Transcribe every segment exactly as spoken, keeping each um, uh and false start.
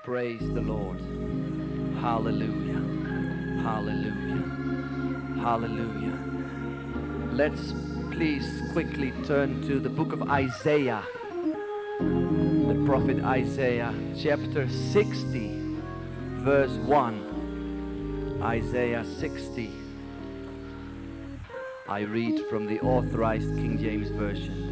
Praise the Lord. Hallelujah. Hallelujah. Hallelujah. Let's please quickly turn to the book of Isaiah. The prophet Isaiah, chapter sixty, verse one. Isaiah sixty. I read from the Authorized King James Version.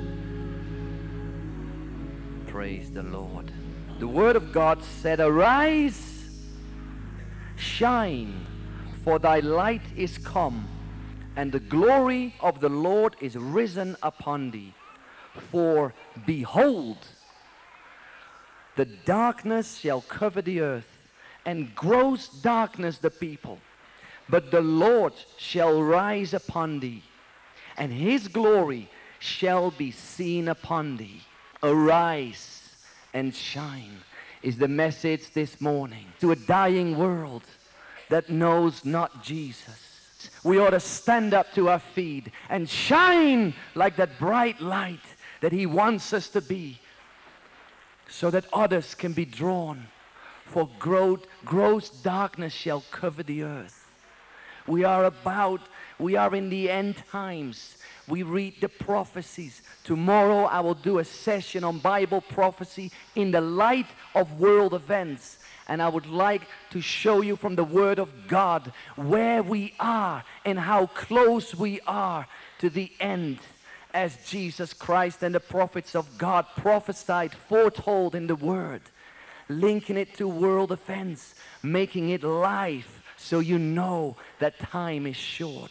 Praise the Lord. The word of God said, "Arise, shine, for thy light is come, and the glory of the Lord is risen upon thee. For behold, the darkness shall cover the earth, and gross darkness the people. But the Lord shall rise upon thee, and his glory shall be seen upon thee." Arise and shine is the message this morning to a dying world that knows not Jesus. We ought to stand up to our feet and shine like that bright light that he wants us to be, so that others can be drawn. For gross, gross darkness shall cover the earth. We are about, we are in the end times. We read the prophecies. Tomorrow I will do a session on Bible prophecy in the light of world events. And I would like to show you from the Word of God where we are and how close we are to the end, as Jesus Christ and the prophets of God prophesied, foretold in the Word, linking it to world events, making it live so you know that time is short.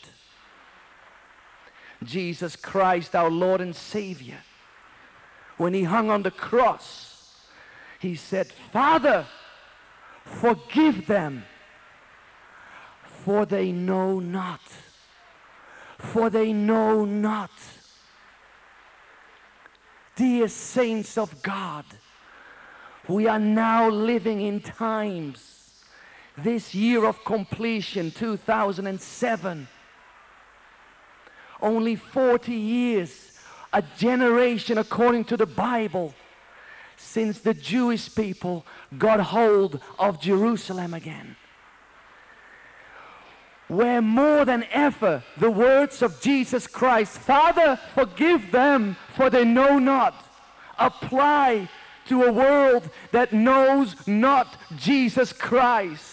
Jesus Christ, our Lord and Savior, when he hung on the cross, he said, "Father, forgive them, for they know not, for they know not." Dear saints of God, we are now living in times, this year of completion, two thousand seven, only forty years, a generation according to the Bible, since the Jewish people got hold of Jerusalem again. Where more than ever the words of Jesus Christ, "Father, forgive them, for they know not," apply to a world that knows not Jesus Christ.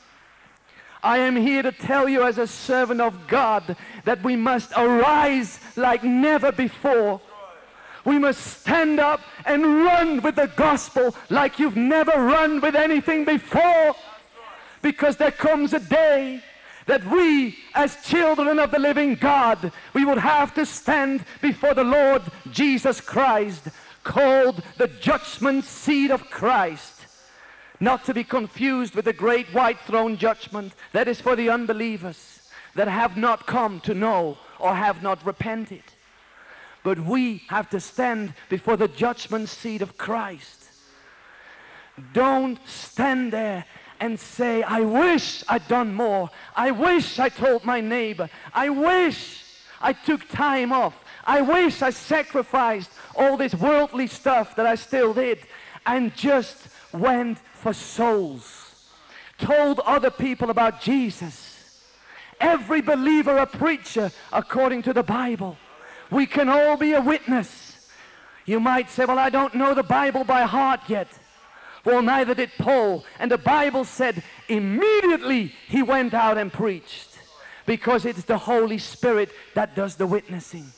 I am here to tell you as a servant of God that we must arise like never before. We must stand up and run with the gospel like you've never run with anything before. Because there comes a day that we, as children of the living God, we will have to stand before the Lord Jesus Christ, called the judgment seat of Christ. Not to be confused with the great white throne judgment that is for the unbelievers that have not come to know or have not repented. But we have to stand before the judgment seat of Christ. Don't stand there and say, "I wish I'd done more. I wish I told my neighbor. I wish I took time off. I wish I sacrificed all this worldly stuff that I still did and just went for souls, told other people about Jesus." Every believer a preacher according to the Bible. We can all be a witness. You might say, "Well, I don't know the Bible by heart yet." Well, neither did Paul. And the Bible said immediately he went out and preached, because it's the Holy Spirit that does the witnessing.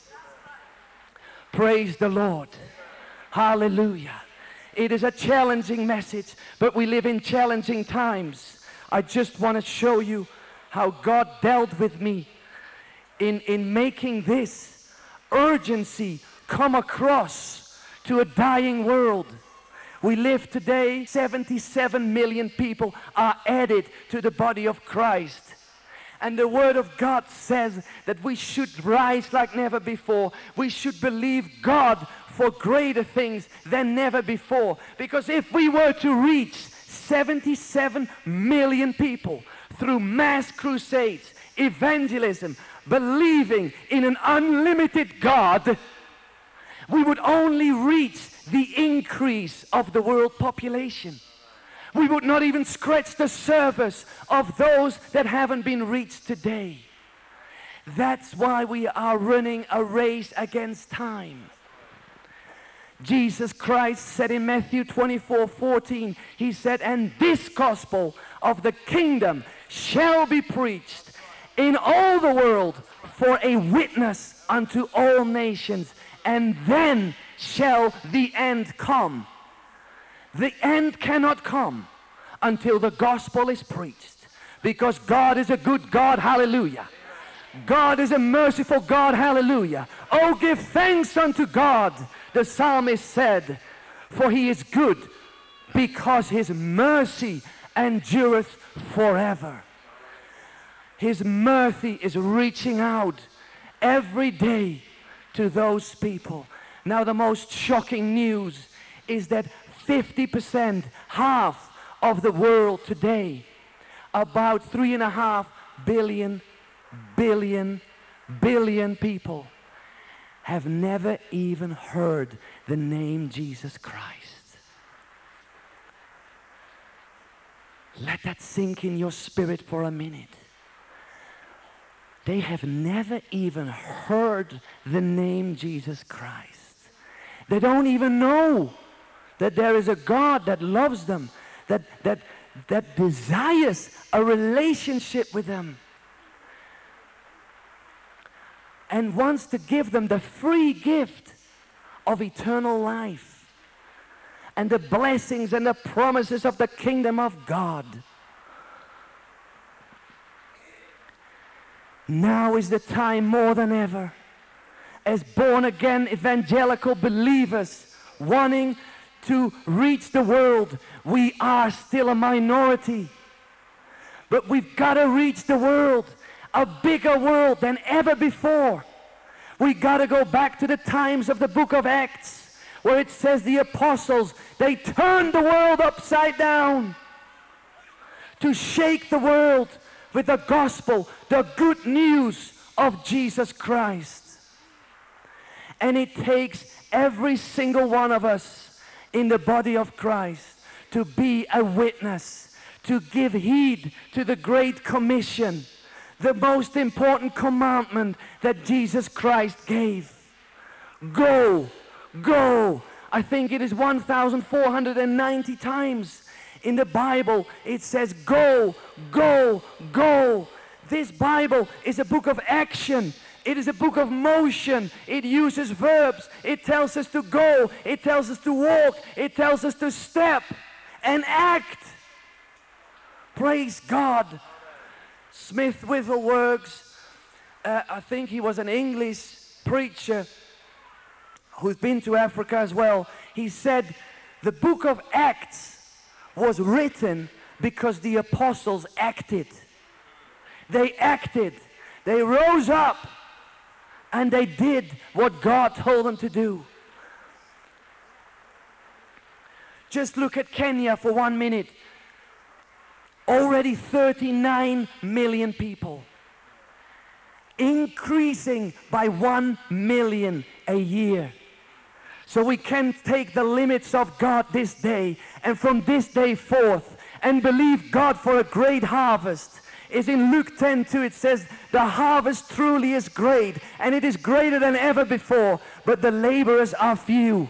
Praise the Lord. Hallelujah. It is a challenging message, but we live in challenging times. I just want to show you how God dealt with me in, in making this urgency come across to a dying world. We live today, seventy-seven million people are added to the body of Christ. And the Word of God says that we should rise like never before. We should believe God for greater things than never before. Because if we were to reach seventy-seven million people through mass crusades, evangelism, believing in an unlimited God, we would only reach the increase of the world population. We would not even scratch the surface of those that haven't been reached today. That's why we are running a race against time. Jesus Christ said in Matthew twenty-four fourteen, he said, and this gospel of the kingdom shall be preached in all the world for a witness unto all nations, and then shall the end come. The end cannot come until the gospel is preached, because God is a good God, hallelujah. God is a merciful God, hallelujah. Oh, give thanks unto God, the psalmist said, for he is good, because his mercy endureth forever. His mercy is reaching out every day to those people. Now the most shocking news is that fifty percent, half of the world today, about three and a half billion, billion, billion people, have never even heard the name Jesus Christ. Let that sink in your spirit for a minute. They have never even heard the name Jesus Christ. They don't even know that there is a God that loves them, that, that, that desires a relationship with them, and wants to give them the free gift of eternal life and the blessings and the promises of the kingdom of God. Now is the time more than ever, as born-again evangelical believers wanting to reach the world. We are still a minority, but we've got to reach the world, a bigger world than ever before. We got to go back to the times of the book of Acts, where it says the apostles, they turned the world upside down to shake the world with the gospel, the good news of Jesus Christ. And it takes every single one of us in the body of Christ to be a witness, to give heed to the Great Commission, the most important commandment that Jesus Christ gave. Go, go. I think it is one thousand four hundred ninety times in the Bible it says go, go, go. This Bible is a book of action. It is a book of motion. It uses verbs. It tells us to go. It tells us to walk. It tells us to step and act. Praise God. Smith Wigglesworth, uh, I think he was an English preacher who's been to Africa as well. He said the book of Acts was written because the apostles acted. They acted. They rose up and they did what God told them to do. Just look at Kenya for one minute. Already thirty-nine million people. Increasing by one million a year. So we can take the limits of God this day, and from this day forth, and believe God for a great harvest. Is in Luke ten two, it says, the harvest truly is great, and it is greater than ever before, but the laborers are few.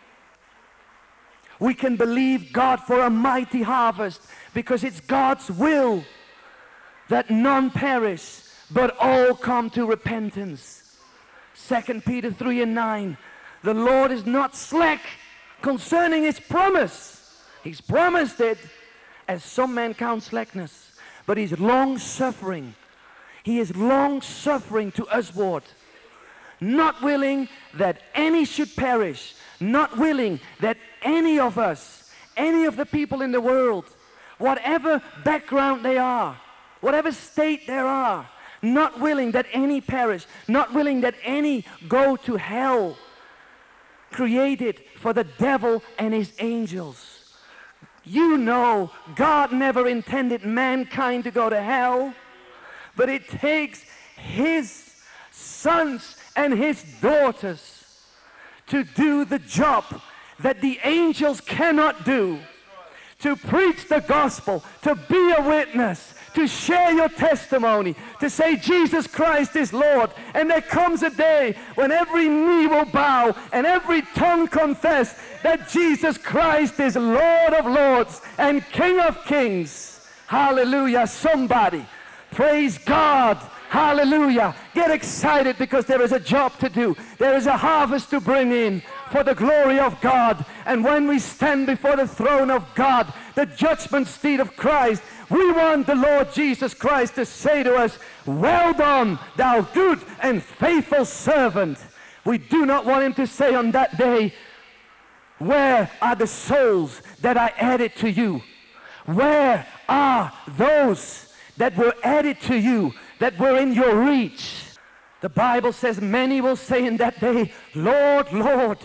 We can believe God for a mighty harvest, because it's God's will that none perish, but all come to repentance. Second Peter three and nine, the Lord is not slack concerning His promise. He's promised it, as some men count slackness, but He's long-suffering. He is long-suffering to usward, not willing that any should perish, not willing that any of us, any of the people in the world, whatever background they are, whatever state they are, not willing that any perish, not willing that any go to hell, created for the devil and his angels. You know, God never intended mankind to go to hell, but it takes His sons and His daughters to do the job that the angels cannot do, to preach the gospel, to be a witness, to share your testimony, to say Jesus Christ is Lord. And there comes a day when every knee will bow and every tongue confess that Jesus Christ is Lord of lords and King of kings. Hallelujah. Somebody praise God. Hallelujah. Get excited, because there is a job to do. There is a harvest to bring in for the glory of God. And when we stand before the throne of God, the judgment seat of Christ, we want the Lord Jesus Christ to say to us, well done, thou good and faithful servant. We do not want him to say on that day, where are the souls that I added to you? Where are those that were added to you, that were in your reach? The Bible says many will say in that day, Lord, Lord.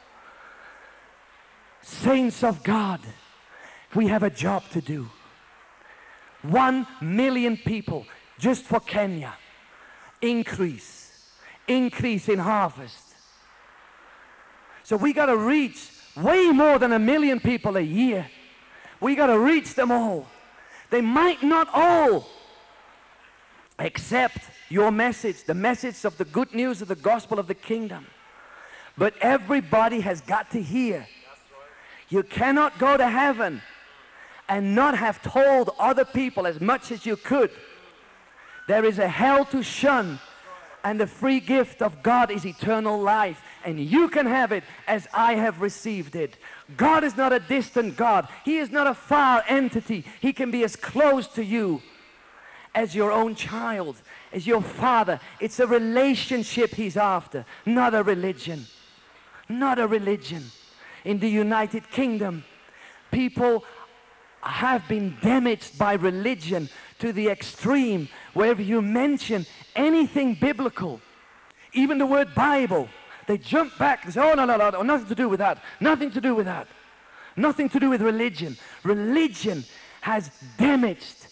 Saints of God, we have a job to do. One million people just for Kenya. Increase. Increase in harvest. So we got to reach way more than a million people a year. We got to reach them all. They might not all accept your message, the message of the good news of the gospel of the kingdom. But everybody has got to hear. You cannot go to heaven and not have told other people as much as you could. There is a hell to shun, and the free gift of God is eternal life, and you can have it as I have received it. God is not a distant God. He is not a far entity. He can be as close to you as your own child, as your father. It's a relationship he's after, not a religion. Not a religion. In the United Kingdom, people have been damaged by religion to the extreme, where if you mention anything biblical, even the word Bible, they jump back and say, oh, no, no, no, no, nothing to do with that, nothing to do with that, nothing to do with religion. Religion has damaged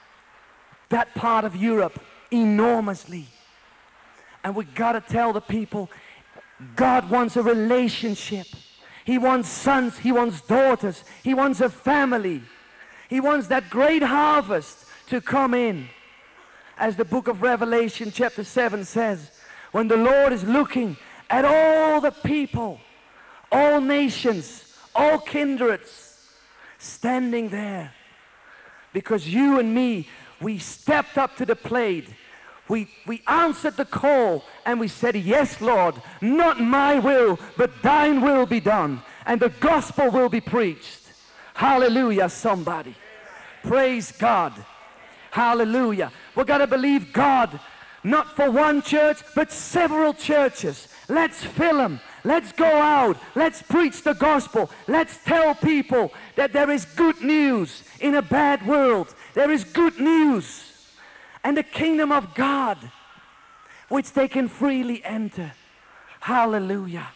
that part of Europe enormously. And we got to tell the people, God wants a relationship. He wants sons, he wants daughters, he wants a family. He wants that great harvest to come in. As the book of Revelation chapter seven says, when the Lord is looking at all the people, all nations, all kindreds, standing there. Because you and me, we stepped up to the plate. We, we answered the call and we said, yes, Lord, not my will, but thine will be done. And the gospel will be preached. Hallelujah, somebody. Praise God. Hallelujah. We've got to believe God, not for one church, but several churches. Let's fill them. Let's go out. Let's preach the gospel. Let's tell people that there is good news in a bad world. There is good news. And the kingdom of God, which they can freely enter. Hallelujah.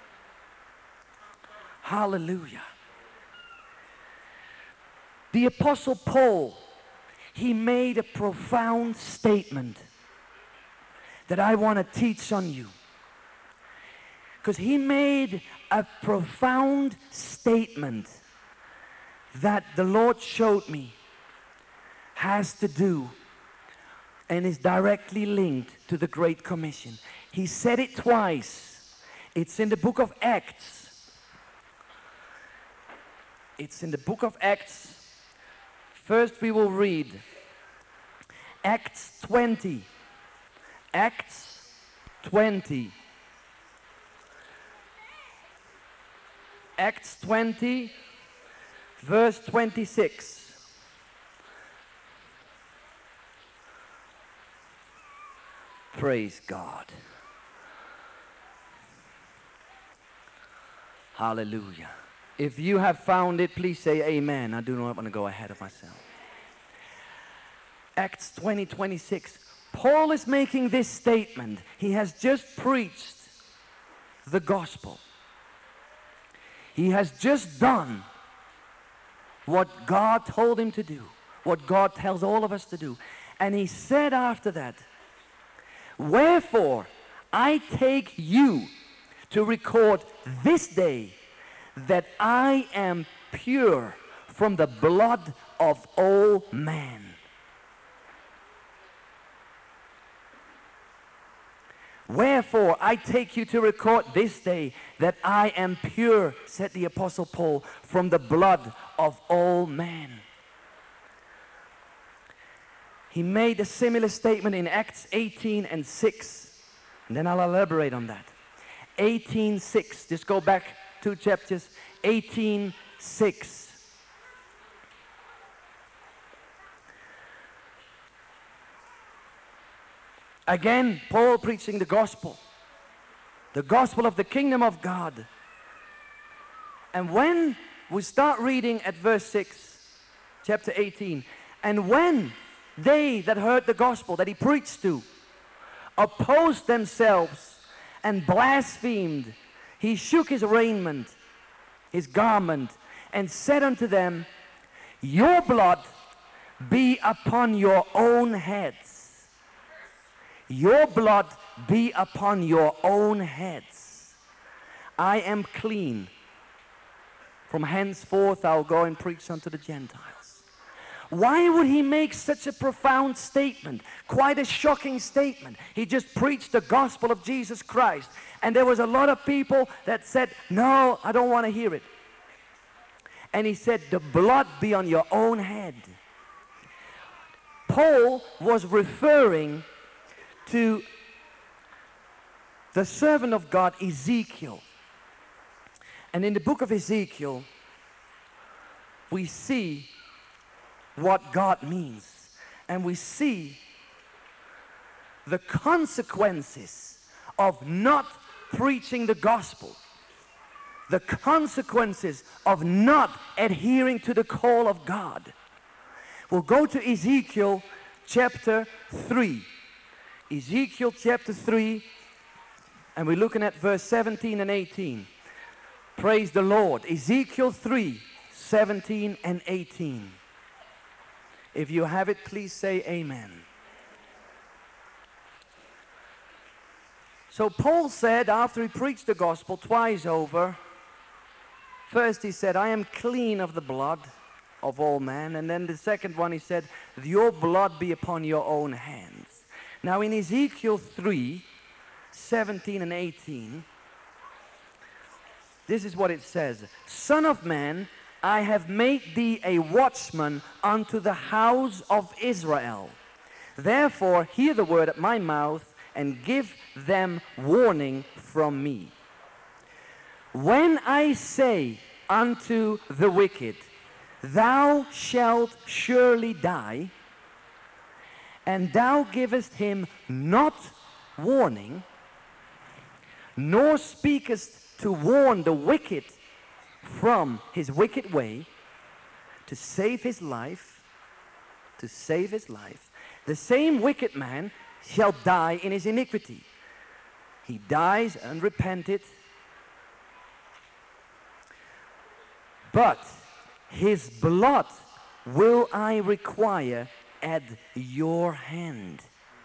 Hallelujah. The Apostle Paul, he made a profound statement that I want to teach on you. Because he made a profound statement that the Lord showed me has to do and is directly linked to the Great Commission. He said it twice. It's in the book of Acts. It's in the book of Acts. First we will read Acts twenty. Acts twenty. Acts twenty, verse twenty-six. Praise God. Hallelujah. If you have found it, please say amen. I do not want to go ahead of myself. Acts twenty, twenty-six. Paul is making this statement. He has just preached the gospel. He has just done what God told him to do, what God tells all of us to do. And he said after that, wherefore I take you to record this day that I am pure from the blood of all men. Wherefore I take you to record this day that I am pure, said the Apostle Paul, from the blood of all men. He made a similar statement in Acts eighteen and six. And then I'll elaborate on that. eighteen six. Just go back two chapters. eighteen six. Again, Paul preaching the gospel. The gospel of the kingdom of God. And when we start reading at verse six, chapter eighteen, and when they that heard the gospel that he preached to opposed themselves and blasphemed, he shook his raiment, his garment, and said unto them, your blood be upon your own heads. Your blood be upon your own heads. I am clean. From henceforth I'll go and preach unto the Gentiles. Why would he make such a profound statement? Quite a shocking statement. He just preached the gospel of Jesus Christ. And there was a lot of people that said, no, I don't want to hear it. And he said, the blood be on your own head. Paul was referring to the servant of God, Ezekiel. And in the book of Ezekiel, we see what God means. And we see the consequences of not preaching the gospel. The consequences of not adhering to the call of God. We'll go to Ezekiel chapter three. Ezekiel chapter three, and we're looking at verse seventeen and eighteen. Praise the Lord. Ezekiel three, seventeen and eighteen. If you have it, please say amen. So Paul said, after he preached the gospel twice over, first he said, I am clean of the blood of all men. And then the second one he said, your blood be upon your own hands. Now in Ezekiel three, seventeen and eighteen, this is what it says. Son of man, I have made thee a watchman unto the house of Israel. Therefore hear the word at my mouth and give them warning from me. When I say unto the wicked, thou shalt surely die, and thou givest him not warning, nor speakest to warn the wicked from his wicked way, to save his life, to save his life, the same wicked man shall die in his iniquity. He dies unrepented, but his blood will I require at your hand.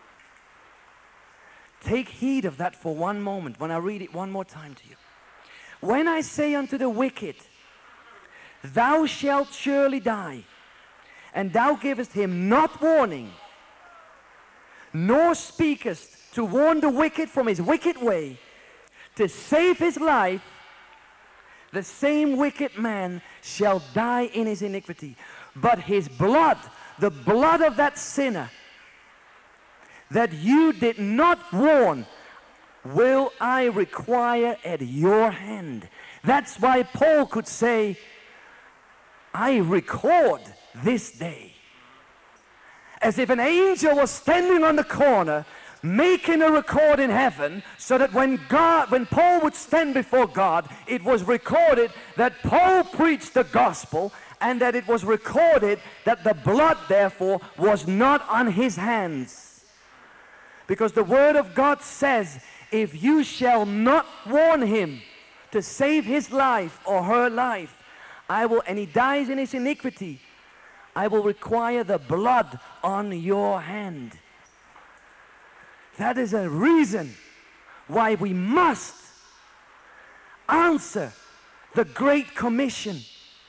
Take heed of that for one moment when I read it one more time to you. When I say unto the wicked, thou shalt surely die, and thou givest him not warning, nor speakest to warn the wicked from his wicked way, to save his life, the same wicked man shall die in his iniquity. But his blood, the blood of that sinner that you did not warn, will I require at your hand. That's why Paul could say, I record this day. As if an angel was standing on the corner making a record in heaven, so that when God, when Paul would stand before God, it was recorded that Paul preached the gospel, and that it was recorded that the blood therefore was not on his hands. Because the word of God says, if you shall not warn him to save his life or her life, I will, and he dies in his iniquity, I will require the blood on your hand. That is a reason why we must answer the Great Commission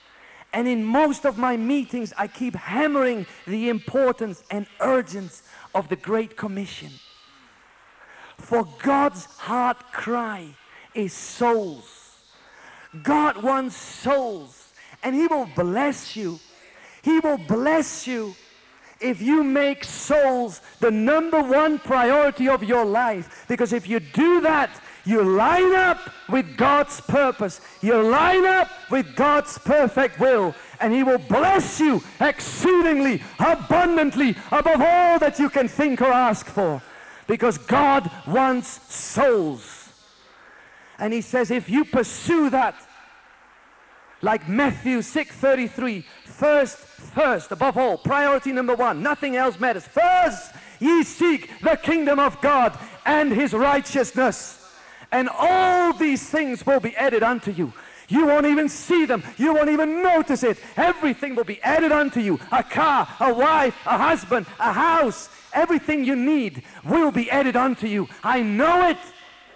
And in most of my meetings, I keep hammering the importance and urgency of the Great Commission. For God's heart cry is souls. God wants souls, and He will bless you. He will bless you if you make souls the number one priority of your life. Because if you do that, you line up with God's purpose. You line up with God's perfect will. And He will bless you exceedingly, abundantly, above all that you can think or ask for. Because God wants souls. And He says, if you pursue that, like Matthew six thirty-three, first, first, above all, priority number one, nothing else matters. First, ye seek the kingdom of God and His righteousness, and all these things will be added unto you. You won't even see them. You won't even notice it. Everything will be added unto you. A car, a wife, a husband, a house, everything you need will be added unto you. I know it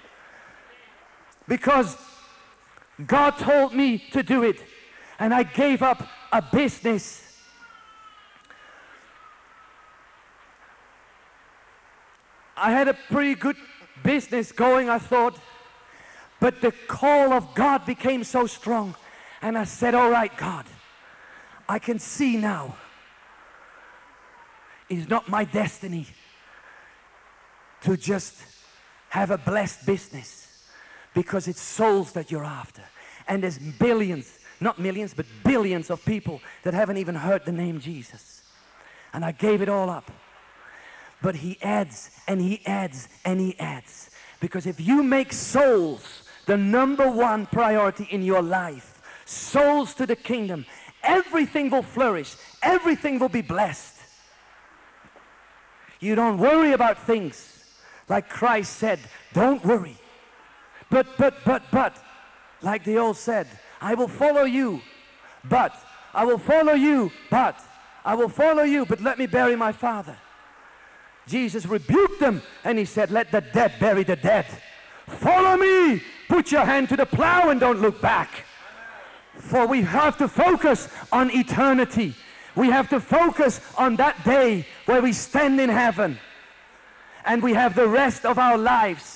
because God told me to do it, and I gave up a business. I had a pretty good business going, I thought, but the call of God became so strong, and I said, all right, God, I can see now it's not my destiny to just have a blessed business, because it's souls that you're after. And there's billions, not millions, but billions of people that haven't even heard the name Jesus. And I gave it all up. But He adds, and He adds, and He adds. Because if you make souls the number one priority in your life, souls to the kingdom, everything will flourish. Everything will be blessed. You don't worry about things. Like Christ said, don't worry. But, but, but, but, like the old said, I will follow you, but, I will follow you, but, I will follow you, but let me bury my father. Jesus rebuked them, and He said, let the dead bury the dead. Follow me, put your hand to the plow and don't look back. For we have to focus on eternity. We have to focus on that day where we stand in heaven, and we have the rest of our lives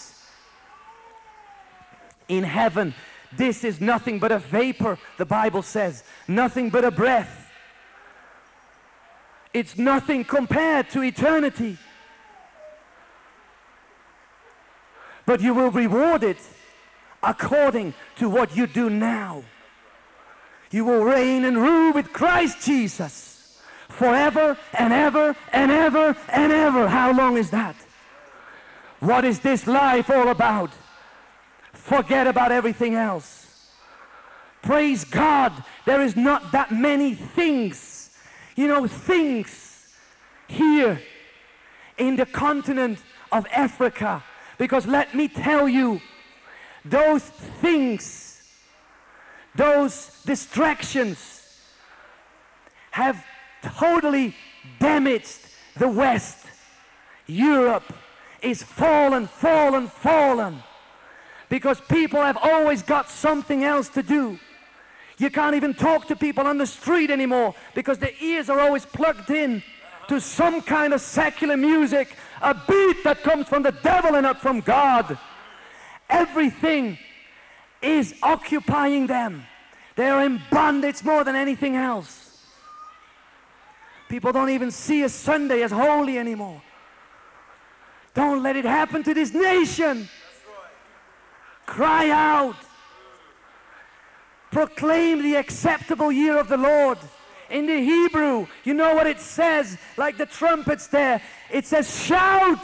in heaven. This is nothing but a vapor, the Bible says. Nothing but a breath. It's nothing compared to eternity. But you will reward it according to what you do now. You will reign and rule with Christ Jesus forever and ever and ever and ever. How long is that? What is this life all about? Forget about everything else. Praise God, there is not that many things, you know, things here in the continent of Africa. Because let me tell you, those things, those distractions have totally damaged the West. Europe is fallen, fallen, fallen. Because people have always got something else to do. You can't even talk to people on the street anymore because their ears are always plugged in to some kind of secular music, a beat that comes from the devil and not from God. Everything is occupying them. They're in bondage more than anything else. People don't even see a Sunday as holy anymore. Don't let it happen to this nation. Cry out. Proclaim the acceptable year of the Lord. In the Hebrew, you know what it says, like the trumpets there. It says, shout.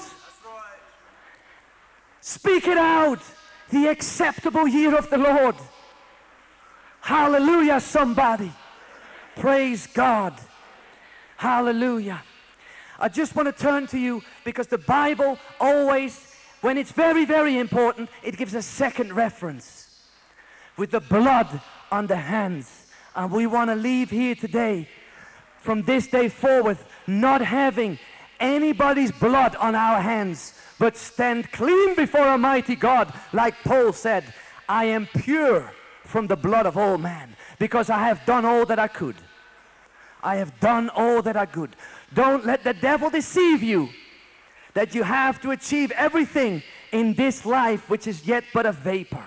Speak it out. The acceptable year of the Lord. Hallelujah, somebody. Praise God. Hallelujah. I just want to turn to you because the Bible always, when it's very, very important, it gives a second reference with the blood on the hands. And we want to leave here today, from this day forward, not having anybody's blood on our hands, but stand clean before Almighty God, like Paul said, I am pure from the blood of all man. because I have done all that I could. I have done all that I could. Don't let the devil deceive you that you have to achieve everything in this life which is yet but a vapor.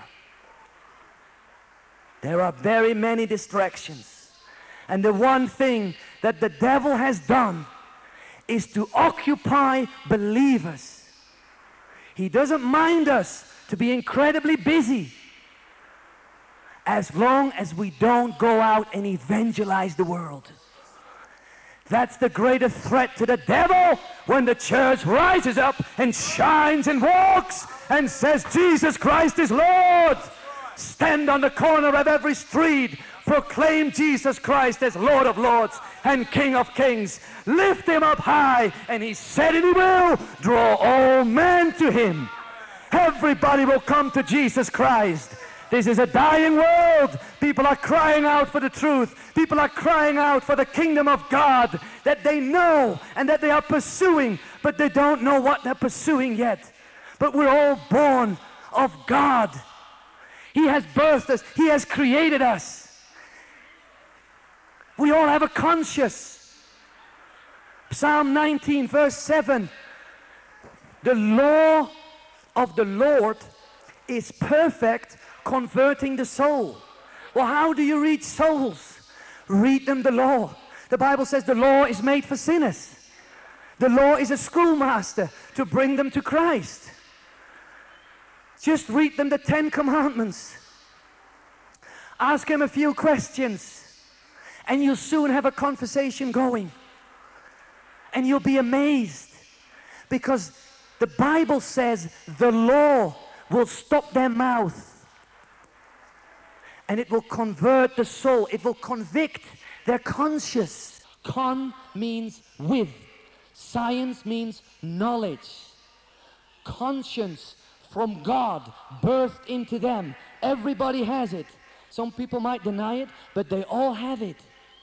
There are very many distractions. And the one thing that the devil has done is to occupy believers. He doesn't mind us to be incredibly busy as long as we don't go out and evangelize the world. That's the greatest threat to the devil, when the church rises up and shines and walks and says, Jesus Christ is Lord. Stand on the corner of every street, proclaim Jesus Christ as Lord of Lords and King of Kings. Lift him up high, and he said it, he will draw all men to him. Everybody will come to Jesus Christ. This is a dying world. People are crying out for the truth. People are crying out for the kingdom of God that they know and that they are pursuing, but they don't know what they're pursuing yet. But we're all born of God. He has birthed us. He has created us. We all have a conscience. Psalm nineteen verse seven. The law of the Lord is perfect, converting the soul. Well, how do you reach souls? Read them the law. The Bible says the law is made for sinners. The law is a schoolmaster to bring them to Christ. Just read them the Ten Commandments. Ask them a few questions, and you'll soon have a conversation going. And you'll be amazed, because the Bible says the law will stop their mouth. And it will convert the soul. It will convict their conscience. Con means with. Science means knowledge. Conscience from God, birthed into them. Everybody has it. Some people might deny it, but they all have it.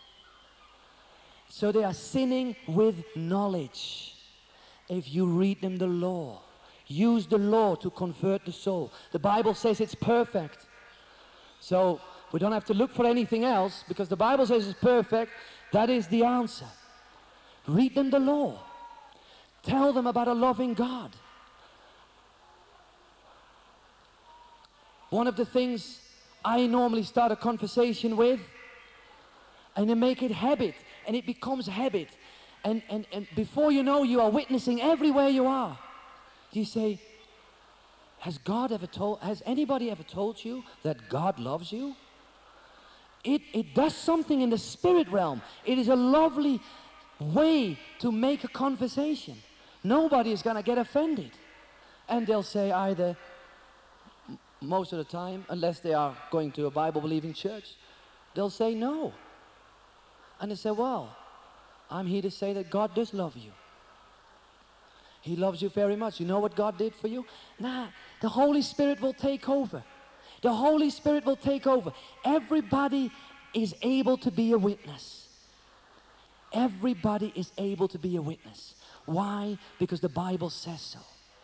So they are sinning with knowledge. If you read them the law, use the law to convert the soul. The Bible says it's perfect. So we don't have to look for anything else, because the Bible says it's perfect. That is the answer. Read them the law. Tell them about a loving God. One of the things I normally start a conversation with, and I make it habit, and it becomes habit. And, and, and before you know, you are witnessing everywhere you are. You say, Has God ever told, has anybody ever told you that God loves you? It, it does something in the spirit realm. It is a lovely way to make a conversation. Nobody is going to get offended. And they'll say either, most of the time, unless they are going to a Bible-believing church, they'll say no. And they say, well, I'm here to say that God does love you. He loves you very much. You know what God did for you? Nah, the Holy Spirit will take over. The Holy Spirit will take over. Everybody is able to be a witness. Everybody is able to be a witness. Why? Because the Bible says so.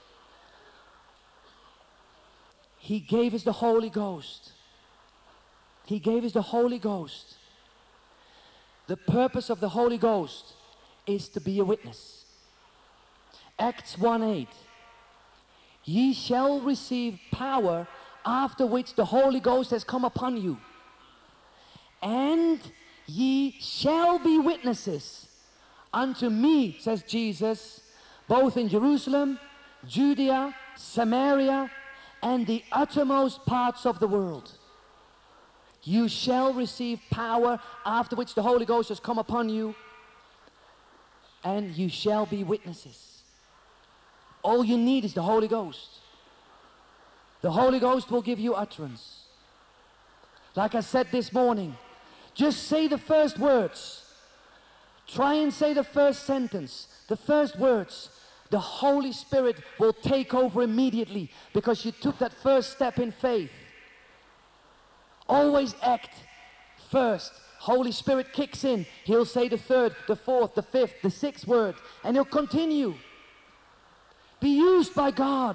He gave us the Holy Ghost. He gave us the Holy Ghost. The purpose of the Holy Ghost is to be a witness. Acts one eight. Ye shall receive power after which the Holy Ghost has come upon you. And ye shall be witnesses unto me, says Jesus, both in Jerusalem, Judea, Samaria, and the uttermost parts of the world. You shall receive power after which the Holy Ghost has come upon you, and you shall be witnesses. All you need is the Holy Ghost. The Holy Ghost will give you utterance. Like I said this morning, just say the first words. Try and say the first sentence, the first words. The Holy Spirit will take over immediately, because you took that first step in faith. Always act first. Holy Spirit kicks in. He'll say the third, the fourth, the fifth, the sixth word, and he'll continue. Be used by God.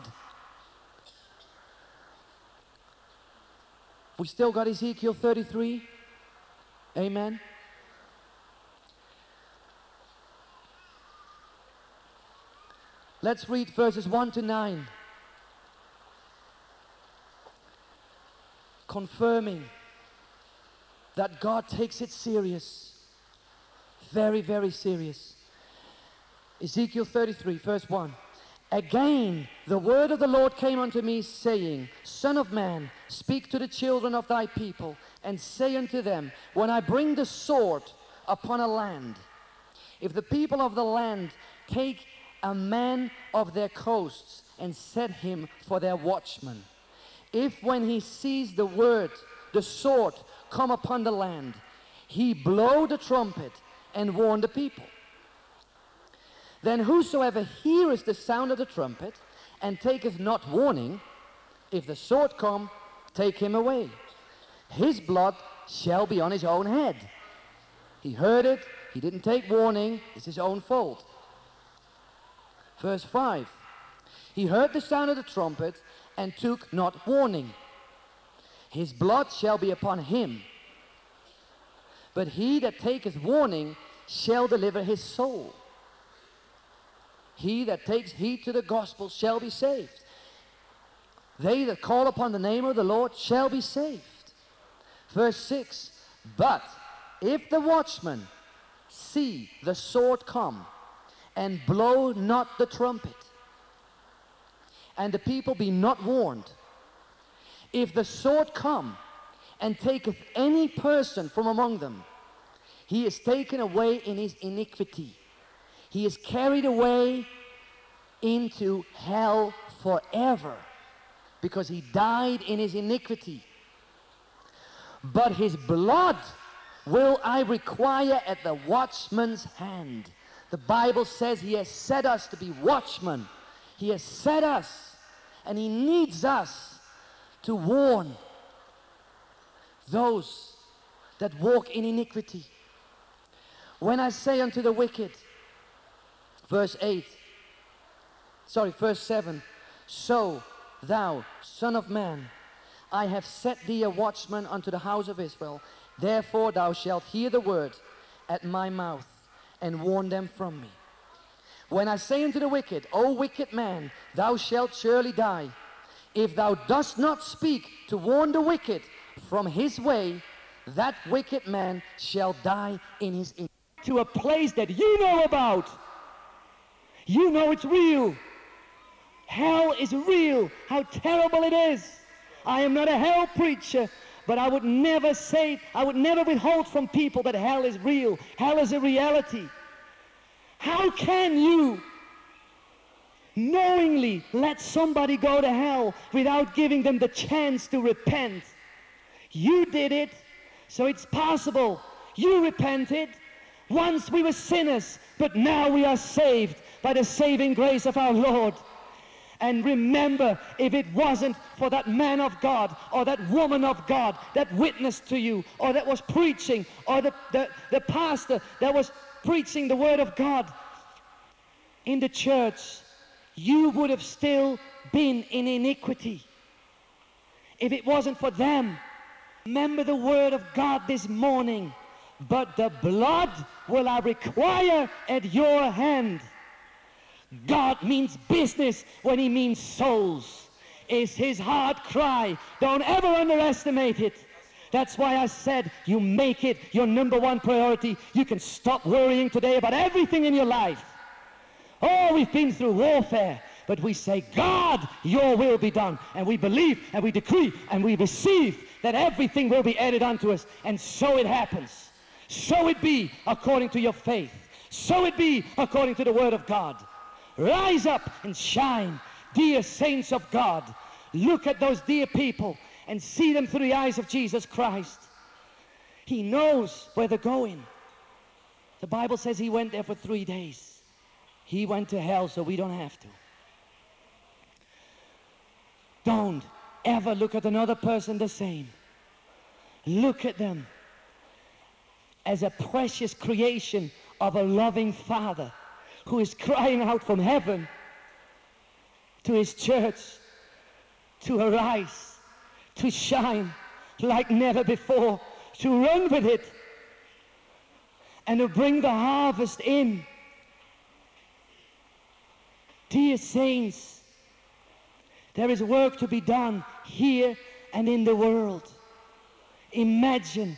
We still got Ezekiel thirty-three. Amen. Let's read verses one to nine. Confirming that God takes it serious. Very, very serious. Ezekiel thirty-three, verse one. Again, the word of the Lord came unto me, saying, Son of man, speak to the children of thy people, and say unto them, when I bring the sword upon a land, if the people of the land take a man of their coasts, and set him for their watchman, if when he sees the word, the sword, come upon the land, he blow the trumpet, and warn the people, then whosoever heareth the sound of the trumpet, and taketh not warning, if the sword come, take him away. His blood shall be on his own head. He heard it, he didn't take warning, it's his own fault. Verse five. He heard the sound of the trumpet, and took not warning. His blood shall be upon him. But he that taketh warning shall deliver his soul. He that takes heed to the gospel shall be saved. They that call upon the name of the Lord shall be saved. Verse six. But if the watchman see the sword come, and blow not the trumpet, and the people be not warned, if the sword come, and taketh any person from among them, he is taken away in his iniquity. He is carried away into hell forever, because he died in his iniquity. But his blood will I require at the watchman's hand. The Bible says he has set us to be watchmen. He has set us, and he needs us to warn those that walk in iniquity. When I say unto the wicked, verse eight, sorry, verse seven, so thou, son of man, I have set thee a watchman unto the house of Israel. Therefore thou shalt hear the word at my mouth, and warn them from me. When I say unto the wicked, O wicked man, thou shalt surely die, if thou dost not speak to warn the wicked from his way, that wicked man shall die in his iniquity. To a place that you know about. You know it's real. Hell is real. How terrible it is. I am not a hell preacher, but I would never say, I would never withhold from people that hell is real. Hell is a reality. How can you knowingly let somebody go to hell without giving them the chance to repent? You did it, so it's possible. You repented. Once we were sinners, but now we are saved by the saving grace of our Lord. And remember, if it wasn't for that man of God or that woman of God that witnessed to you, or that was preaching, or the, the, the pastor that was preaching the word of God in the church, you would have still been in iniquity. If it wasn't for them, remember the word of God this morning. But the blood will I require at your hand. God means business when he means souls. Is his heart cry. Don't ever underestimate it. That's why I said you make it your number one priority. You can stop worrying today about everything in your life. Oh, we've been through warfare, but we say, God, your will be done. And we believe and we decree and we receive that everything will be added unto us. And so it happens. So it be according to your faith. So it be according to the word of God. Rise up and shine, dear saints of God. Look at those dear people and see them through the eyes of Jesus Christ. He knows where they're going. The Bible says he went there for three days. He went to hell so we don't have to. Don't ever look at another person the same. Look at them as a precious creation of a loving Father who is crying out from heaven to his church to arise, to shine like never before, to run with it, and to bring the harvest in. Dear saints, there is work to be done here and in the world. Imagine,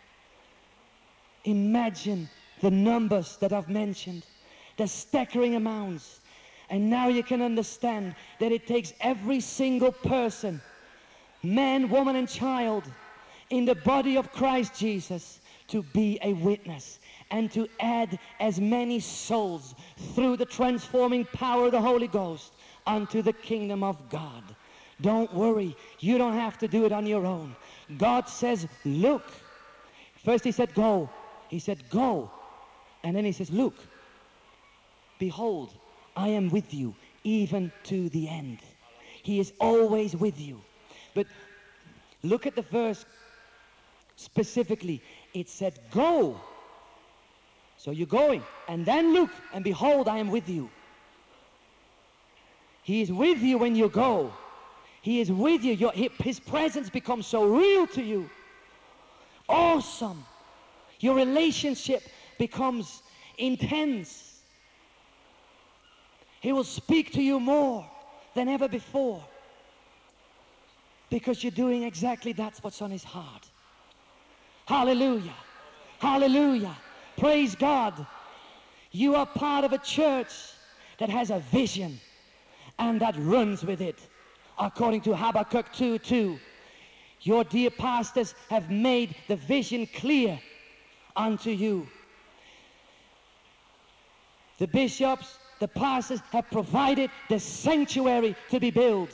imagine the numbers that I've mentioned, the staggering amounts. And now you can understand that it takes every single person, man, woman, and child in the body of Christ Jesus to be a witness and to add as many souls through the transforming power of the Holy Ghost unto the kingdom of God. Don't worry, you don't have to do it on your own. God says, look. First he said, go. He said, go. And then he says, look, behold, I am with you even to the end. He is always with you. But look at the verse specifically. It said, go. So you're going. And then look, and behold, I am with you. He is with you when you go. He is with you. Your, his presence becomes so real to you. Awesome. Your relationship becomes intense. He will speak to you more than ever before, because you're doing exactly that's what's on his heart. Hallelujah. Hallelujah. Praise God. You are part of a church that has a vision and that runs with it. According to Habakkuk two two, your dear pastors have made the vision clear unto you. The bishops, the pastors have provided the sanctuary to be built.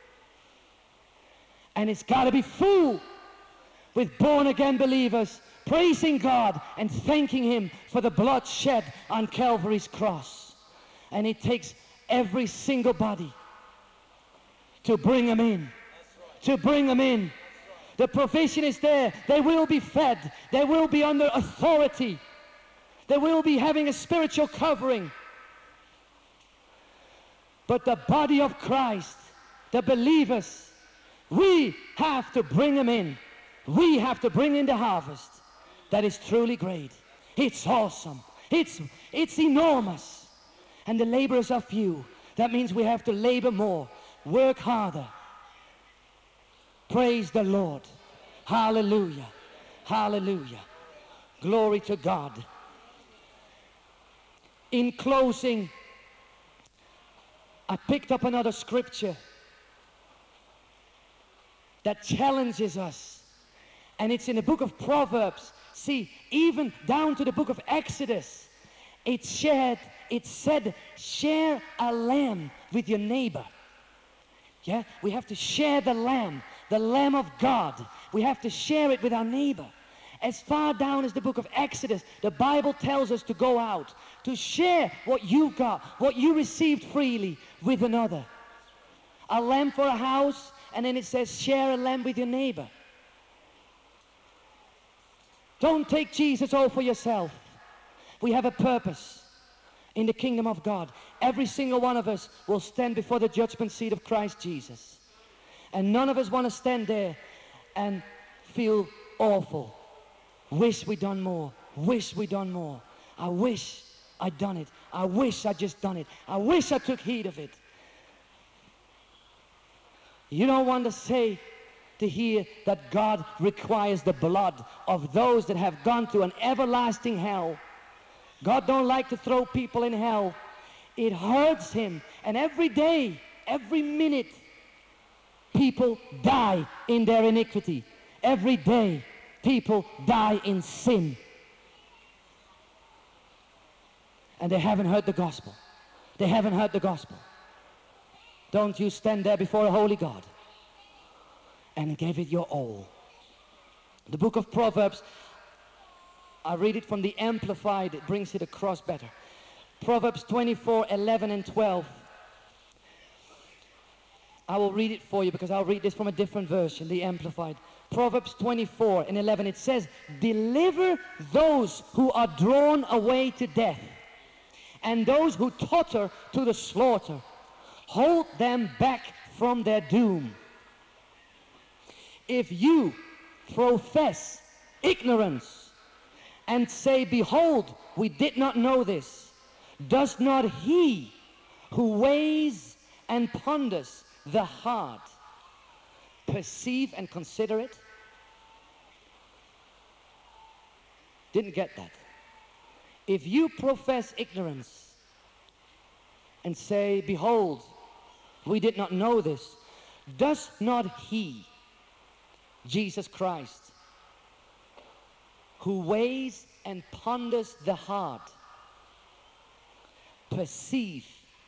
And it's got to be full with born-again believers praising God and thanking him for the blood shed on Calvary's cross. And it takes every single body to bring them in. To bring them in. The provision is there. They will be fed. They will be under authority. They will be having a spiritual covering. But the body of Christ, the believers, we have to bring them in. We have to bring in the harvest. That is truly great. It's awesome. It's, it's enormous. And the laborers are few. That means we have to labor more, work harder. Praise the Lord. Hallelujah. Hallelujah. Glory to God. In closing, I picked up another scripture that challenges us. And it's in the book of Proverbs. See, even down to the book of Exodus, it shared, it said, share a lamb with your neighbor. Yeah, we have to share the lamb, the lamb of God. We have to share it with our neighbor. As far down as the book of Exodus, the Bible tells us to go out, to share what you got, what you received freely with another. A lamb for a house, and then it says share a lamb with your neighbor. Don't take Jesus all for yourself. We have a purpose in the kingdom of God. Every single one of us will stand before the judgment seat of Christ Jesus. And none of us want to stand there and feel awful. Wish we'd done more. Wish we'd done more. I wish I'd done it. I wish I'd just done it. I wish I took heed of it. You don't want to say, to hear that God requires the blood of those that have gone to an everlasting hell. God don't like to throw people in hell. It hurts him. And every day, every minute, people die in their iniquity. Every day, people die in sin. And they haven't heard the gospel. They haven't heard the gospel. Don't you stand there before a holy God and give it your all. The book of Proverbs, I read it from the Amplified. It brings it across better. Proverbs twenty-four, eleven and twelve. I will read it for you because I'll read this from a different version, the Amplified. Proverbs twenty-four and eleven, it says, deliver those who are drawn away to death, and those who totter to the slaughter. Hold them back from their doom. If you profess ignorance and say, behold, we did not know this. Does not he who weighs and ponders the heart perceive and consider it? Didn't get that. If you profess ignorance and say, behold, we did not know this, does not he, Jesus Christ, who weighs and ponders the heart, perceive,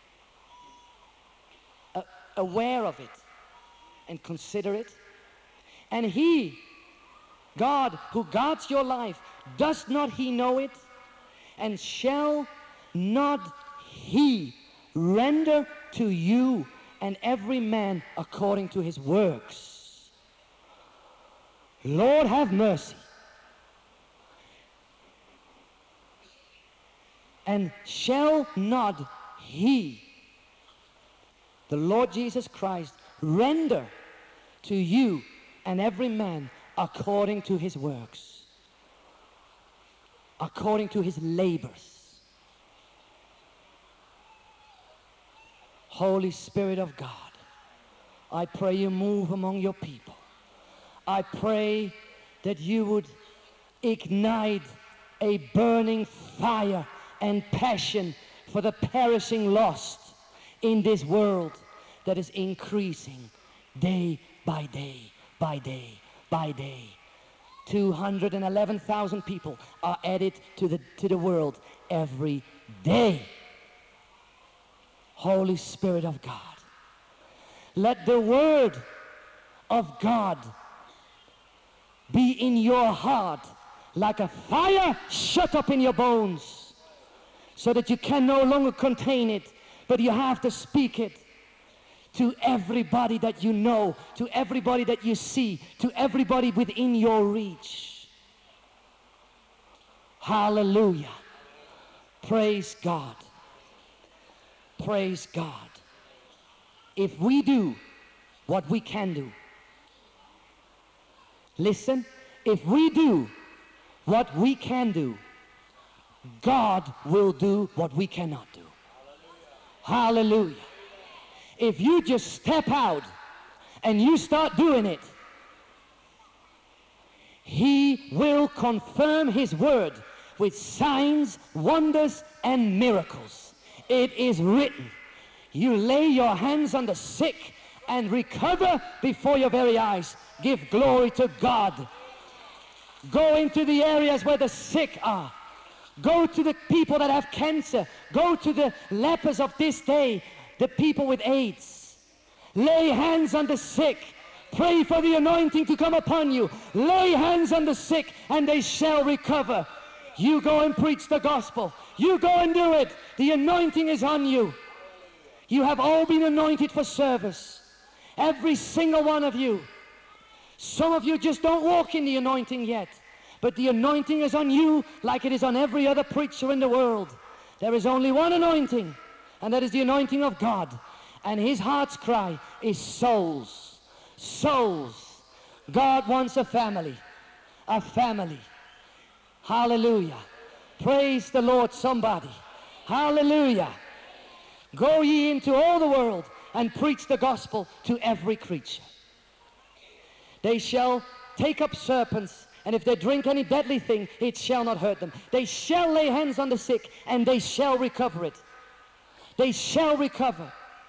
uh, aware of it, and consider it? And he, God, who guards your life, does not he know it? And shall not he render to you and every man according to his works? Lord, have mercy. And shall not he, the Lord Jesus Christ, render to you and every man according to his works, according to his labors? Holy Spirit of God, I pray you move among your people. I pray that you would ignite a burning fire and passion for the perishing lost in this world that is increasing day by day, by day, by day. two hundred eleven thousand people are added to the, to the world every day. Holy Spirit of God, let the word of God be in your heart like a fire shut up in your bones, so that you can no longer contain it, but you have to speak it to everybody that you know, to everybody that you see, to everybody within your reach. Hallelujah. Praise God. Praise God. If we do what we can do, listen, if we do what we can do, God will do what we cannot do. Hallelujah. If you just step out and you start doing it, he will confirm his word with signs, wonders, and miracles. It is written, you lay your hands on the sick and recover before your very eyes. Give glory to God. Go into the areas where the sick are. Go to the people that have cancer. Go to the lepers of this day, the people with AIDS. Lay hands on the sick. Pray for the anointing to come upon you. Lay hands on the sick and they shall recover. You go and preach the gospel. You go and do it. The anointing is on you. You have all been anointed for service. Every single one of you. Some of you just don't walk in the anointing yet. But the anointing is on you like it is on every other preacher in the world. There is only one anointing, and that is the anointing of God. And his heart's cry is souls. Souls. God wants a family. A family. Hallelujah. Praise the Lord, somebody. Hallelujah. Go ye into all the world and preach the gospel to every creature. They shall take up serpents, and if they drink any deadly thing, it shall not hurt them. They shall lay hands on the sick, and they shall recover it. They shall recover.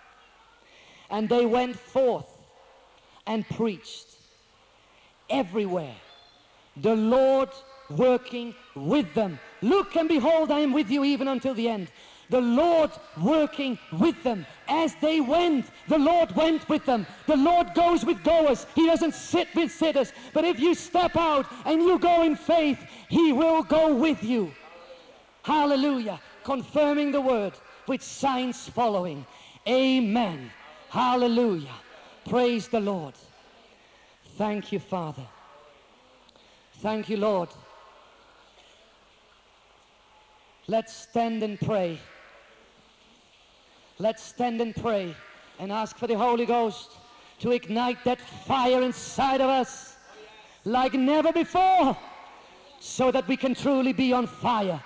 And they went forth and preached everywhere, the Lord working with them. Look and behold, I am with you even until the end. The Lord working with them. As they went, the Lord went with them. The Lord goes with goers. He doesn't sit with sitters. But if you step out and you go in faith, he will go with you. Hallelujah. Confirming the word with signs following. Amen. Hallelujah. Praise the Lord. Thank you, Father. Thank you, Lord. Let's stand and pray. Let's stand and pray and ask for the Holy Ghost to ignite that fire inside of us like never before. so that we can truly be on fire.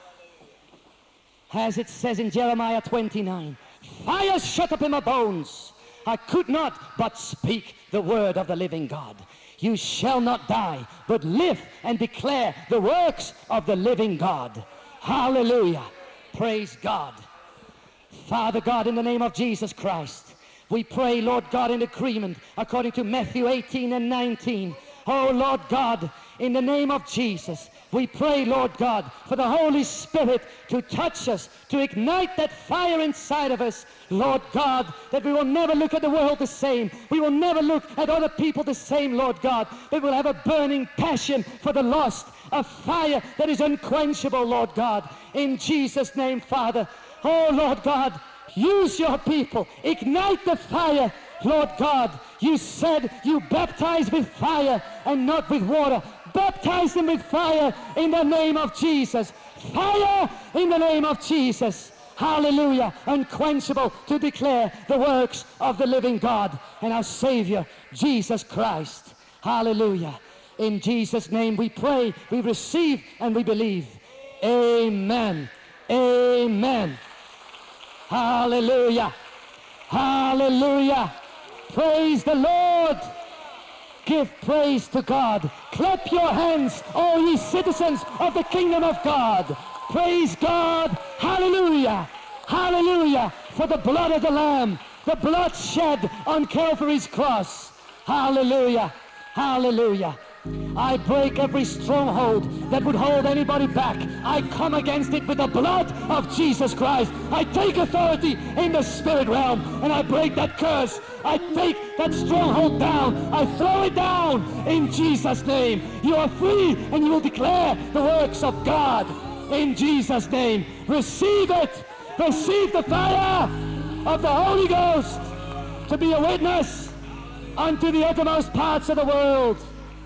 As it says in Jeremiah twenty-nine, fire shut up in my bones. I could not but speak the word of the living God. You shall not die, but live and declare the works of the living God. Hallelujah. Praise God. Father God, in the name of Jesus Christ, we pray, Lord God, in agreement according to Matthew eighteen and nineteen. Oh, Lord God, in the name of Jesus, we pray, Lord God, for the Holy Spirit to touch us, to ignite that fire inside of us, Lord God, that we will never look at the world the same. We will never look at other people the same, Lord God, but we'll have a burning passion for the lost, a fire that is unquenchable, Lord God, in Jesus' name, Father. Oh, Lord God, use your people, ignite the fire, Lord God. You said you baptize with fire and not with water. Baptize them with fire in the name of Jesus. Fire in the name of Jesus. Hallelujah. Unquenchable to declare the works of the living God and our Savior, Jesus Christ. Hallelujah. In Jesus' name we pray, we receive, and we believe. Amen. Amen. Hallelujah. Hallelujah. Praise the Lord. Give praise to God. Clap your hands, all ye citizens of the kingdom of God. Praise God. Hallelujah. Hallelujah. For the blood of the Lamb, the blood shed on Calvary's cross. Hallelujah. Hallelujah. I break every stronghold that would hold anybody back. I come against it with the blood of Jesus Christ. I take authority in the spirit realm and I break that curse. I take that stronghold down. I throw it down in Jesus' name. You are free and you will declare the works of God in Jesus' name. Receive it. Receive the fire of the Holy Ghost to be a witness unto the uttermost parts of the world.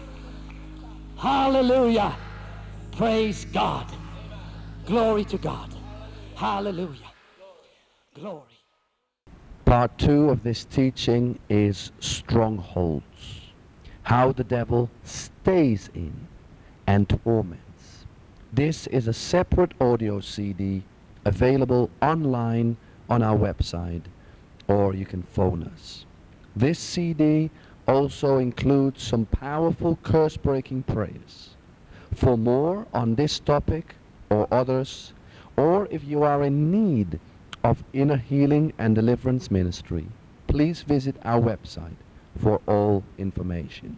Hallelujah. Praise God. Glory to God. Hallelujah. Glory. Part two of this teaching is strongholds. How the devil stays in and torments. This is a separate audio C D available online on our website, or you can phone us. This C D also includes some powerful curse-breaking prayers. For more on this topic or others, or if you are in need of inner healing and deliverance ministry, please visit our website for all information.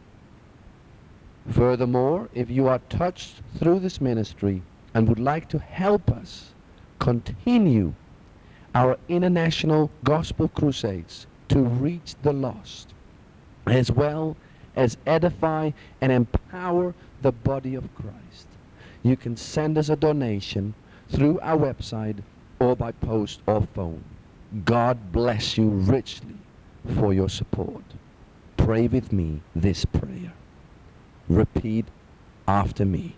Furthermore, if you are touched through this ministry and would like to help us continue our international gospel crusades to reach the lost, as well as edify and empower the body of Christ, you can send us a donation through our website or by post or phone. God bless you richly for your support. Pray with me this prayer. Repeat after me.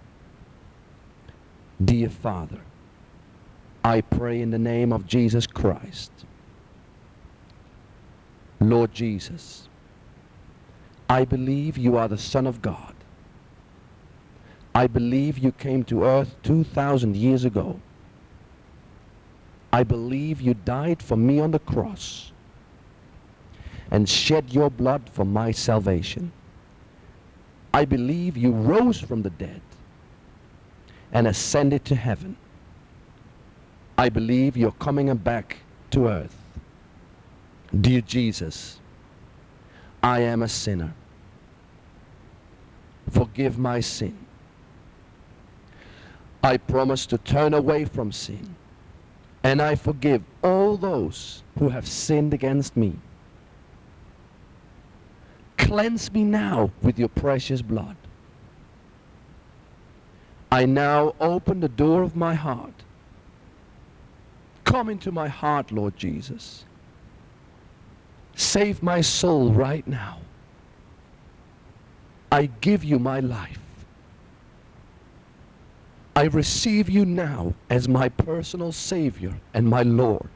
Dear Father, I pray in the name of Jesus Christ. Lord Jesus, I believe you are the Son of God. I believe you came to earth two thousand years ago. I believe you died for me on the cross and shed your blood for my salvation. I believe you rose from the dead and ascended to heaven. I believe you're coming back to earth. Dear Jesus, I am a sinner. Forgive my sin. I promise to turn away from sin, and I forgive all those who have sinned against me. Cleanse me now with your precious blood. I now open the door of my heart. Come into my heart, Lord Jesus. Save my soul right now. I give you my life. I receive you now as my personal Savior and my Lord.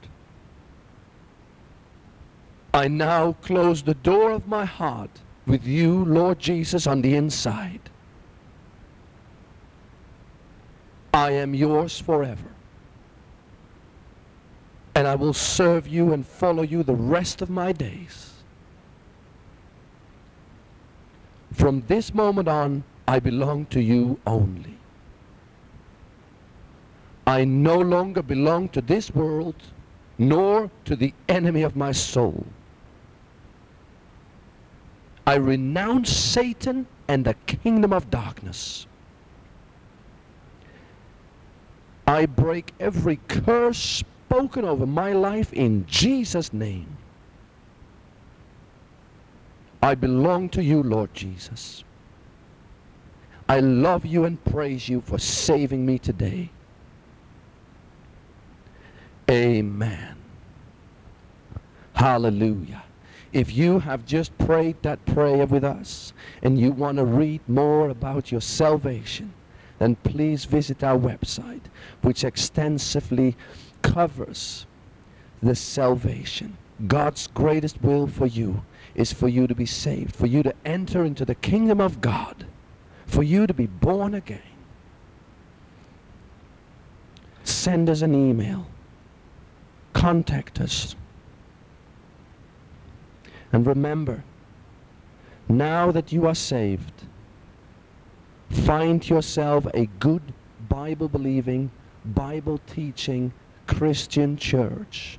I now close the door of my heart with you, Lord Jesus, on the inside. I am yours forever. And I will serve you and follow you the rest of my days. From this moment on, I belong to you only. I no longer belong to this world, nor to the enemy of my soul. I renounce Satan and the kingdom of darkness. I break every curse spoken over my life in Jesus' name. I belong to you, Lord Jesus. I love you and praise you for saving me today. Amen. Hallelujah. If you have just prayed that prayer with us and you want to read more about your salvation, then please visit our website, which extensively covers the salvation. God's greatest will for you is for you to be saved, for you to enter into the kingdom of God, for you to be born again. Send us an email. Contact us. And remember, now that you are saved, find yourself a good Bible-believing, Bible-teaching Christian church.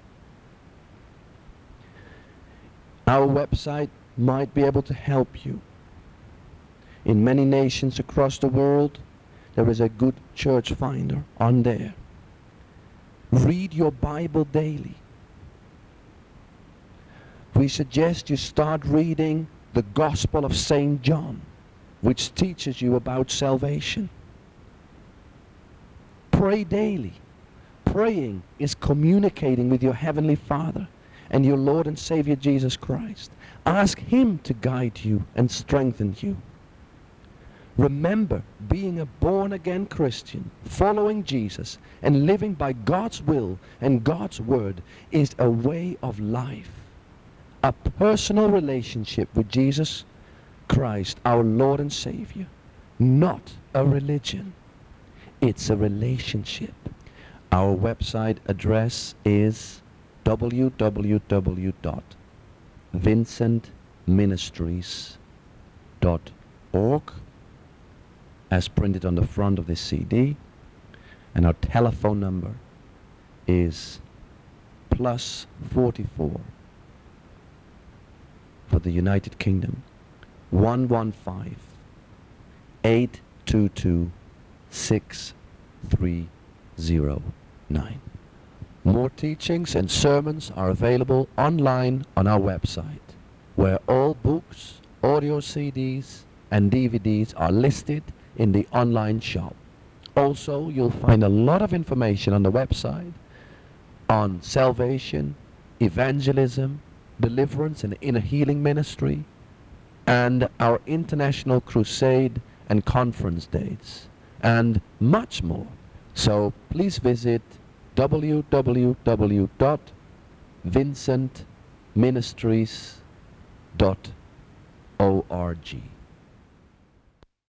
Our website might be able to help you. In many nations across the world, there is a good church finder on there. Read your Bible daily. We suggest you start reading the Gospel of Saint John, which teaches you about salvation. Pray daily. Praying is communicating with your Heavenly Father and your Lord and Savior Jesus Christ. Ask Him to guide you and strengthen you. Remember, being a born-again Christian, following Jesus, and living by God's will and God's word is a way of life. A personal relationship with Jesus Christ, our Lord and Savior. Not a religion. It's a relationship. Our website address is w w w dot vincent ministries dot org, as printed on the front of this C D, and our telephone number is plus forty-four for the United Kingdom, one one five, eight two two, six three zero nine. More teachings and sermons are available online on our website, where all books, audio C Ds, and D V Ds are listed in the online shop. Also, you'll find a lot of information on the website on salvation, evangelism, deliverance and inner healing ministry, and our international crusade and conference dates, and much more. So please visit w w w dot vincent ministries dot org.